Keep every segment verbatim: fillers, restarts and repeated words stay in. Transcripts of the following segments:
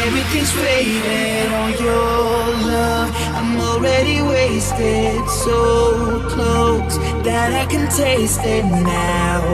Everything's faded on your love. I'm already wasted, so close that I can taste it now,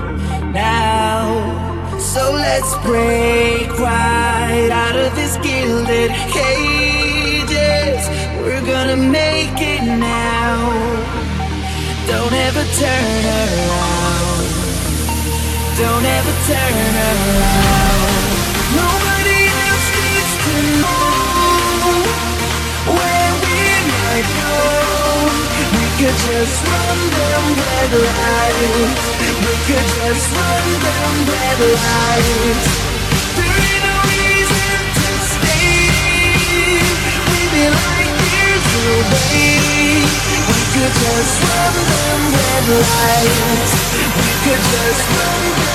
now. So let's break right out of this gilded cages. We're gonna make it now. Don't ever turn around. Don't ever turn around. Nobody else needs to know where we might go. We could just run them red lights. We could just run them red lights. There ain't no reason to stay. We've been like years away. We could just run them red lights. We could just run them